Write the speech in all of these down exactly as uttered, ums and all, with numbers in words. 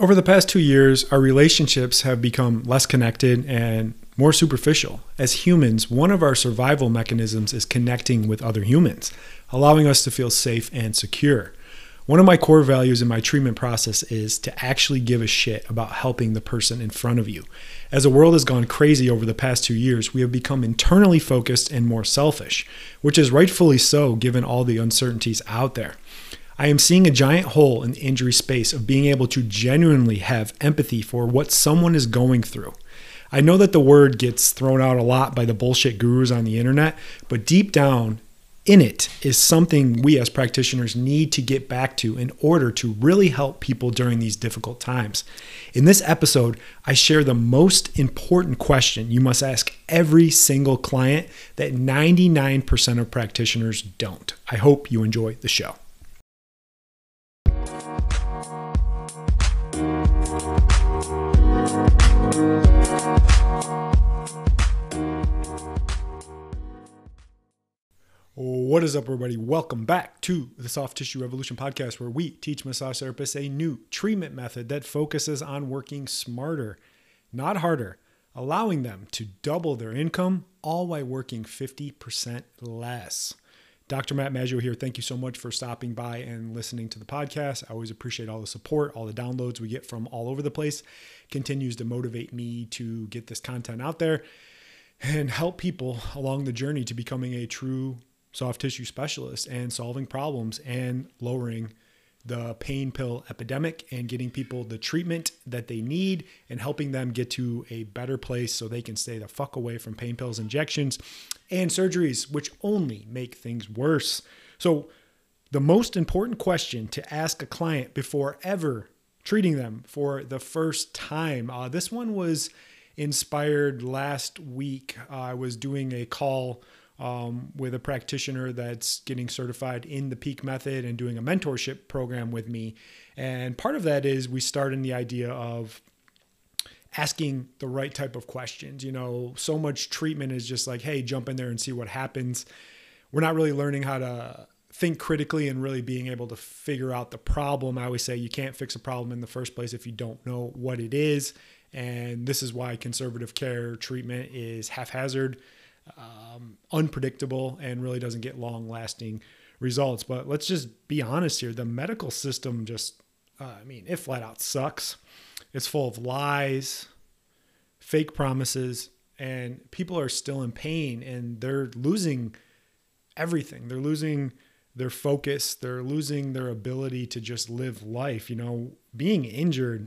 Over the past two years, our relationships have become less connected and more superficial. As humans, one of our survival mechanisms is connecting with other humans, allowing us to feel safe and secure. One of my core values in my treatment process is to actually give a shit about helping the person in front of you. As the world has gone crazy over the past two years, we have become internally focused and more selfish, which is rightfully so given all the uncertainties out there. I am seeing a giant hole in the injury space of being able to genuinely have empathy for what someone is going through. I know that the word gets thrown out a lot by the bullshit gurus on the internet, but deep down in it is something we as practitioners need to get back to in order to really help people during these difficult times. In this episode, I share the most important question you must ask every single client that ninety-nine percent of practitioners don't. I hope you enjoy the show. What is up, everybody? Welcome back to the Soft Tissue Revolution podcast, where we teach massage therapists a new treatment method that focuses on working smarter, not harder, allowing them to double their income, all while working fifty percent less. Doctor Matt Maggio here. Thank you so much for stopping by and listening to the podcast. I always appreciate all the support, all the downloads we get from all over the place. Continues to motivate me to get this content out there and help people along the journey to becoming a true soft tissue specialist and solving problems and lowering the pain pill epidemic and getting people the treatment that they need and helping them get to a better place so they can stay the fuck away from pain pills, injections, and surgeries, which only make things worse. So the most important question to ask a client before ever treating them for the first time, uh, this one was inspired last week. Uh, I was doing a call Um, with a practitioner that's getting certified in the Peak Method and doing a mentorship program with me. And part of that is we start in the idea of asking the right type of questions. You know, so much treatment is just like, hey, jump in there and see what happens. We're not really learning how to think critically and really being able to figure out the problem. I always say you can't fix a problem in the first place if you don't know what it is. And this is why conservative care treatment is haphazard, Um, unpredictable, and really doesn't get long-lasting results. But let's just be honest here. The medical system just, uh, I mean, it flat out sucks. It's full of lies, fake promises, and people are still in pain and they're losing everything. They're losing their focus. They're losing their ability to just live life. You know, being injured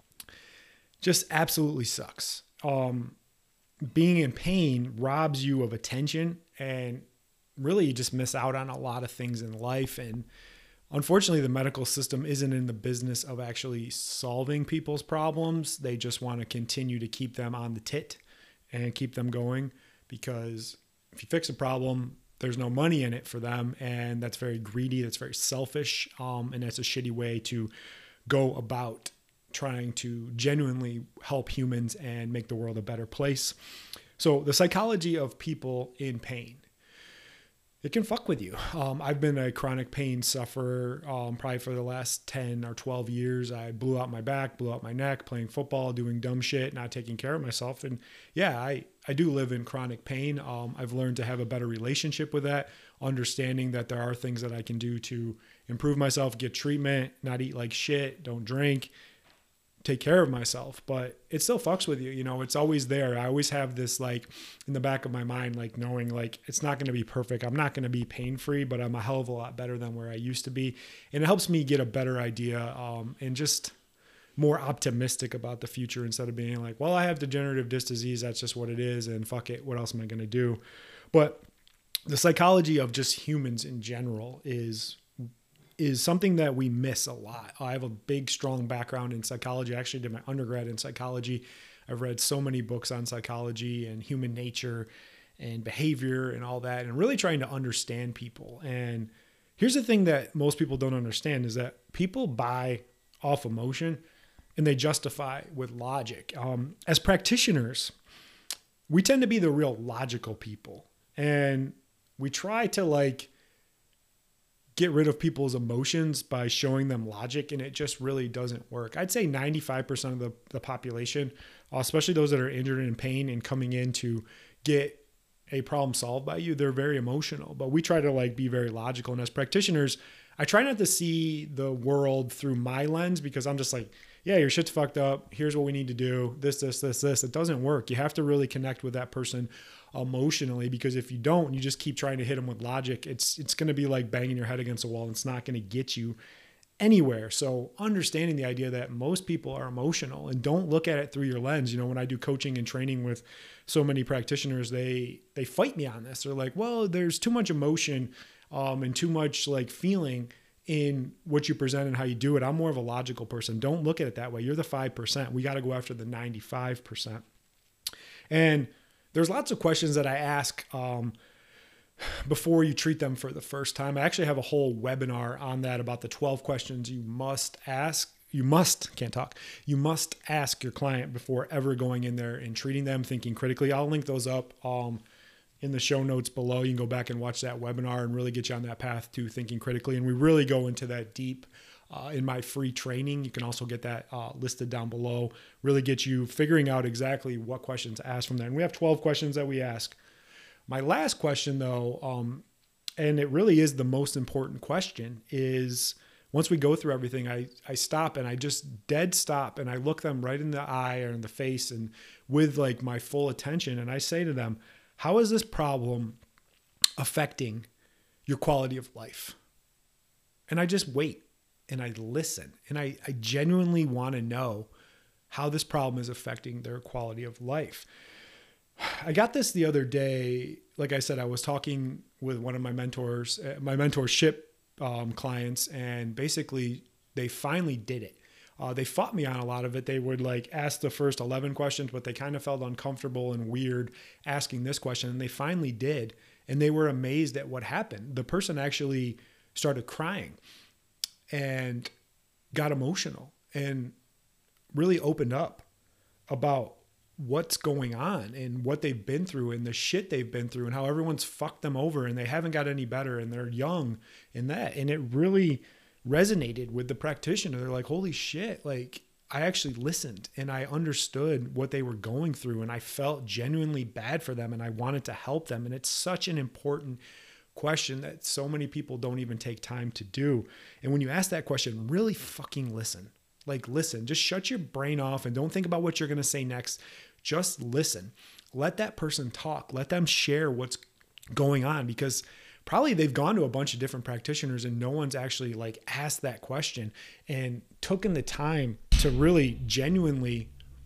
just absolutely sucks. Um, Being in pain robs you of attention, and really you just miss out on a lot of things in life. And unfortunately, the medical system isn't in the business of actually solving people's problems. They just want to continue to keep them on the tit and keep them going, because if you fix a problem, there's no money in it for them. And that's very greedy. That's very selfish. Um, and that's a shitty way to go about trying to genuinely help humans and make the world a better place. So the psychology of people in pain, it can fuck with you. Um, I've been a chronic pain sufferer um, probably for the last ten or twelve years. I blew out my back, blew out my neck, playing football, doing dumb shit, not taking care of myself. And yeah, I, I do live in chronic pain. Um, I've learned to have a better relationship with that, understanding that there are things that I can do to improve myself, get treatment, not eat like shit, don't drink, take care of myself. But it still fucks with you. You know, it's always there. I always have this like in the back of my mind, like knowing like it's not going to be perfect. I'm not going to be pain-free, but I'm a hell of a lot better than where I used to be. And it helps me get a better idea um, and just more optimistic about the future, instead of being like, well, I have degenerative disc disease. That's just what it is. And fuck it. What else am I going to do? But the psychology of just humans in general is is something that we miss a lot. I have a big, strong background in psychology. I actually did my undergrad in psychology. I've read so many books on psychology and human nature and behavior and all that, and really trying to understand people. And here's the thing that most people don't understand is that people buy off emotion and they justify with logic. Um, as practitioners, we tend to be the real logical people. And we try to like get rid of people's emotions by showing them logic, and it just really doesn't work. I'd say ninety-five percent of the, the population, uh, especially those that are injured and in pain and coming in to get a problem solved by you, they're very emotional. But we try to like be very logical. And as practitioners, I try not to see the world through my lens, because I'm just like, yeah, your shit's fucked up. Here's what we need to do. This, this, this, this. It doesn't work. You have to really connect with that person emotionally, because if you don't, you just keep trying to hit them with logic. It's, it's going to be like banging your head against a wall. And it's not going to get you anywhere. So understanding the idea that most people are emotional, and don't look at it through your lens. You know, when I do coaching and training with so many practitioners, they, they fight me on this. They're like, well, there's too much emotion um, and too much like feeling in what you present and how you do it. I'm more of a logical person. Don't look at it that way. You're the five percent. We got to go after the ninety-five percent. And there's lots of questions that I ask um, before you treat them for the first time. I actually have a whole webinar on that, about the twelve questions you must ask. You must, can't talk. You must ask your client before ever going in there and treating them, thinking critically. I'll link those up um, in the show notes below. You can go back and watch that webinar and really get you on that path to thinking critically. And we really go into that deep uh, in my free training. You can also get that uh, listed down below. Really get you figuring out exactly what questions to ask from there. And we have twelve questions that we ask. My last question though, um, and it really is the most important question, is once we go through everything, I, I stop and I just dead stop and I look them right in the eye or in the face and with like my full attention. And I say to them, how is this problem affecting your quality of life? And I just wait and I listen, and I, I genuinely want to know how this problem is affecting their quality of life. I got this the other day. Like I said, I was talking with one of my mentors, my mentorship um, clients, and basically they finally did it. Uh, they fought me on a lot of it. They would like ask the first eleven questions, but they kind of felt uncomfortable and weird asking this question. And they finally did. And they were amazed at what happened. The person actually started crying and got emotional and really opened up about what's going on and what they've been through and the shit they've been through and how everyone's fucked them over and they haven't got any better and they're young in that. And it really resonated with the practitioner. They're like, holy shit, like I actually listened and I understood what they were going through and I felt genuinely bad for them and I wanted to help them. And it's such an important question that so many people don't even take time to do. And when you ask that question, really fucking listen. Like listen, just shut your brain off and don't think about what you're going to say next. Just listen. Let that person talk. Let them share what's going on, because probably they've gone to a bunch of different practitioners and no one's actually like asked that question and taken the time to really genuinely,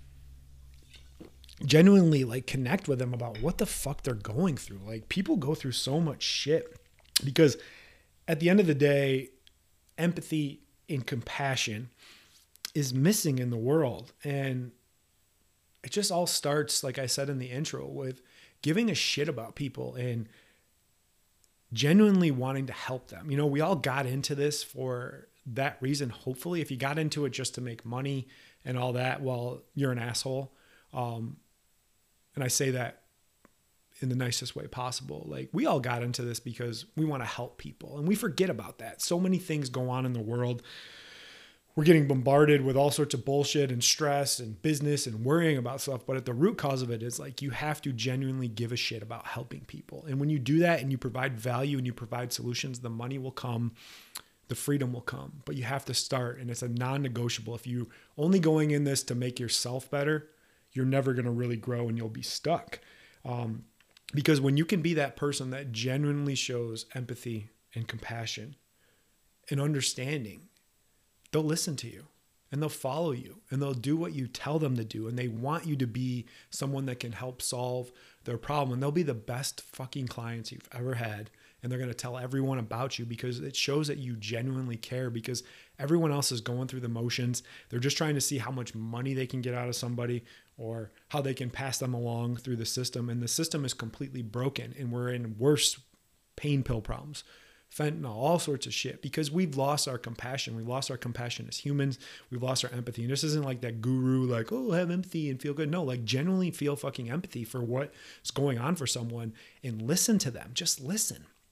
genuinely like connect with them about what the fuck they're going through. Like people go through so much shit, because at the end of the day, empathy and compassion is missing in the world. And it just all starts, like I said in the intro, with giving a shit about people and genuinely wanting to help them. You know, we all got into this for that reason. Hopefully, if you got into it just to make money and all that, well, you're an asshole. Um, and I say that in the nicest way possible. Like we all got into this because we want to help people, and we forget about that. So many things go on in the world. We're getting bombarded with all sorts of bullshit and stress and business and worrying about stuff. But at the root cause of it is like, you have to genuinely give a shit about helping people. And when you do that and you provide value and you provide solutions, the money will come, the freedom will come, but you have to start. And it's a non-negotiable. If you only going in this to make yourself better, you're never going to really grow and you'll be stuck. Um, because when you can be that person that genuinely shows empathy and compassion and understanding, they'll listen to you and they'll follow you and they'll do what you tell them to do. And they want you to be someone that can help solve their problem. And they'll be the best fucking clients you've ever had. And they're going to tell everyone about you, because it shows that you genuinely care, because everyone else is going through the motions. They're just trying to see how much money they can get out of somebody or how they can pass them along through the system. And the system is completely broken and we're in worse pain pill problems. Fentanyl, all sorts of shit, because we've lost our compassion. We've lost our compassion as humans. We've lost our empathy. And this isn't like that guru, like, oh, have empathy and feel good. No, like genuinely feel fucking empathy for what's going on for someone and listen to them. Just listen.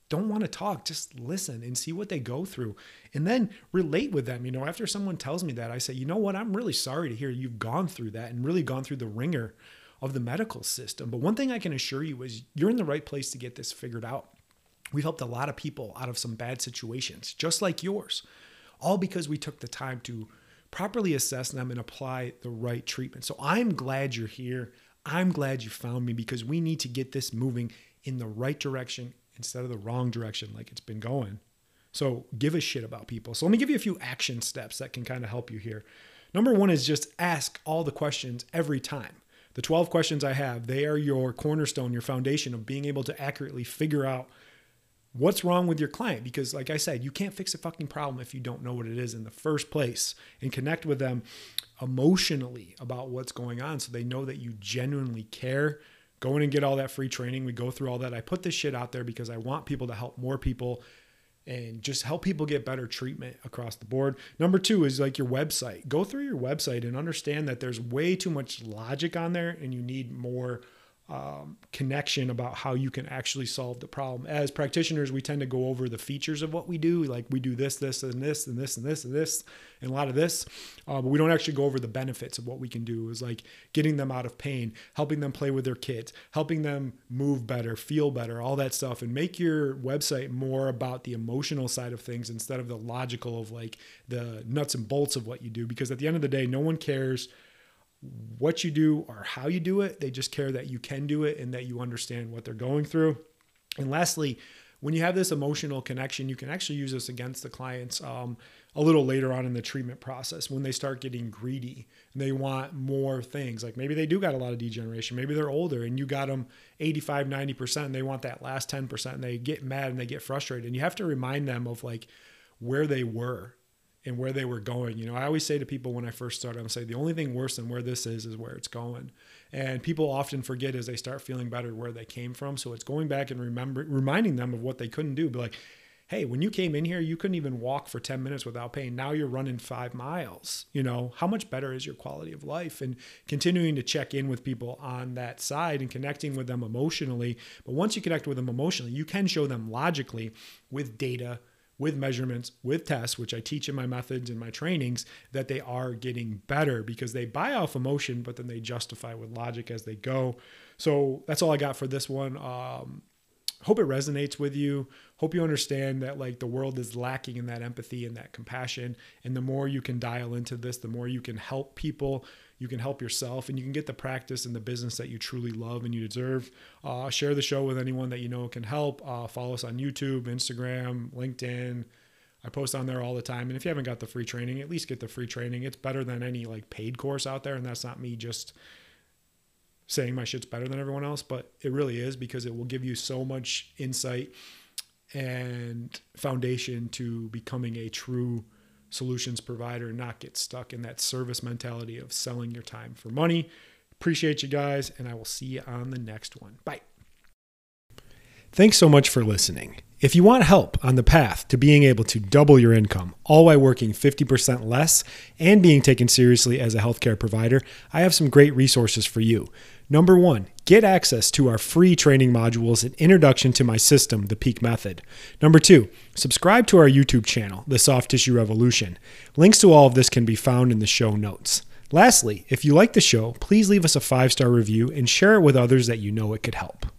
don't want to talk, just listen and see what they go through and then relate with them. You know, after someone tells me that, I say, you know what, I'm really sorry to hear you've gone through that and really gone through the ringer of the medical system. But one thing I can assure you is you're in the right place to get this figured out. We've helped a lot of people out of some bad situations, just like yours, all because we took the time to properly assess them and apply the right treatment. So I'm glad you're here. I'm glad you found me, because we need to get this moving in the right direction instead of the wrong direction like it's been going. So give a shit about people. So let me give you a few action steps that can kind of help you here. Number one is just ask all the questions every time. The twelve questions I have, they are your cornerstone, your foundation of being able to accurately figure out what's wrong with your client. Because like I said, you can't fix a fucking problem if you don't know what it is in the first place, and connect with them emotionally about what's going on so they know that you genuinely care. Go in and get all that free training. We go through all that. I put this shit out there because I want people to help more people and just help people get better treatment across the board. Number two is like your website. Go through your website and understand that there's way too much logic on there, and you need more um, connection about how you can actually solve the problem. As practitioners, we tend to go over the features of what we do. Like we do this, this, and this, and this, and this, and this, and a lot of this. Uh, but we don't actually go over the benefits of what we can do. Is like getting them out of pain, helping them play with their kids, helping them move better, feel better, all that stuff, and make your website more about the emotional side of things instead of the logical of like the nuts and bolts of what you do. Because at the end of the day, no one cares what you do or how you do it. They just care that you can do it and that you understand what they're going through. And lastly, when you have this emotional connection, you can actually use this against the clients um, a little later on in the treatment process when they start getting greedy and they want more things. Like maybe they do got a lot of degeneration. Maybe they're older and you got them eighty-five, ninety percent and they want that last ten percent, and they get mad and they get frustrated. And you have to remind them of like where they were and where they were going. You know, I always say to people when I first started, I'm saying the only thing worse than where this is is where it's going. And people often forget as they start feeling better where they came from. So it's going back and remember, reminding them of what they couldn't do. But like, hey, when you came in here, you couldn't even walk for ten minutes without pain. Now you're running five miles. You know, how much better is your quality of life? And continuing to check in with people on that side and connecting with them emotionally. But once you connect with them emotionally, you can show them logically with data, with measurements, with tests, which I teach in my methods and my trainings, that they are getting better because they buy off emotion, but then they justify with logic as they go. So that's all I got for this one. Um, hope it resonates with you. Hope you understand that like the world is lacking in that empathy and that compassion. And the more you can dial into this, the more you can help people, you can help yourself, and you can get the practice and the business that you truly love and you deserve. Uh, share the show with anyone that you know can help. Uh, follow us on YouTube, Instagram, LinkedIn. I post on there all the time. And if you haven't got the free training, at least get the free training. It's better than any like paid course out there. And that's not me just saying my shit's better than everyone else, but it really is, because it will give you so much insight and foundation to becoming a true solutions provider and not get stuck in that service mentality of selling your time for money. Appreciate you guys, and I will see you on the next one. Bye. Thanks so much for listening. If you want help on the path to being able to double your income, all while working fifty percent less and being taken seriously as a healthcare provider, I have some great resources for you. Number one, get access to our free training modules and introduction to my system, the Peak Method. Number two, subscribe to our YouTube channel, The Soft Tissue Revolution. Links to all of this can be found in the show notes. Lastly, if you like the show, please leave us a five-star review and share it with others that you know it could help.